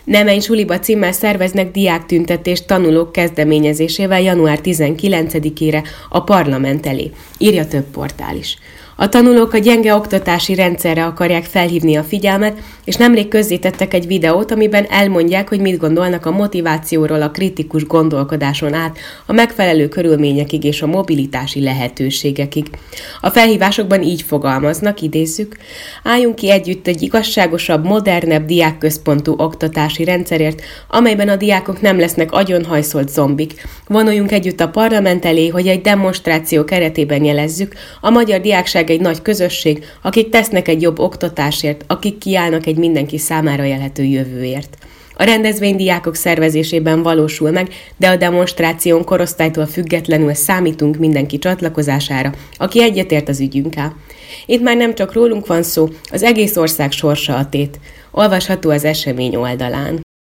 Ne menj suliba címmel szerveznek diáktüntetést tanulók kezdeményezésével január 19-ére a parlament elé, írja több portál is. A tanulók a gyenge oktatási rendszerre akarják felhívni a figyelmet, és nemrég közzétettek egy videót, amiben elmondják, hogy mit gondolnak a motivációról a kritikus gondolkodáson át, a megfelelő körülményekig és a mobilitási lehetőségekig. A felhívásokban így fogalmaznak, idézzük: álljunk ki együtt egy igazságosabb, modernebb, diákközpontú oktatási rendszerért, amelyben a diákok nem lesznek agyonhajszolt zombik. Vonuljunk együtt a parlament elé, hogy egy demonstráció keretében jelezzük, a magyar diákság egy nagy közösség, akik tesznek egy jobb oktatásért, akik kiállnak egy mindenki számára élhető jövőért. A rendezvény diákok szervezésében valósul meg, de a demonstráción korosztálytól függetlenül számítunk mindenki csatlakozására, aki egyetért az ügyünkkel. Itt már nem csak rólunk van szó, az egész ország sorsa a tét. Olvasható az esemény oldalán.